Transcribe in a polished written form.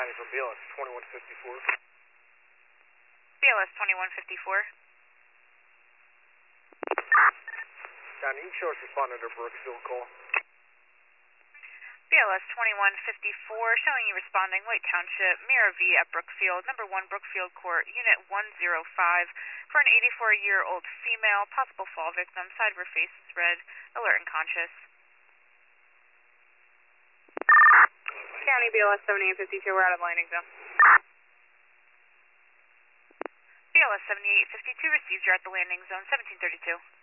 County from BLS 2154. BLS 2154. County, you show us responding to Brookfield call. BLS 2154, showing you responding, White Township, Mirror V at Brookfield, number 1 Brookfield Court, Unit 105, for an 84-year-old female, possible fall victim, side of her face is red, alert and conscious. County BLS 7852, we're out of the landing zone. BLS 7852 received, you're at the landing zone, 1732.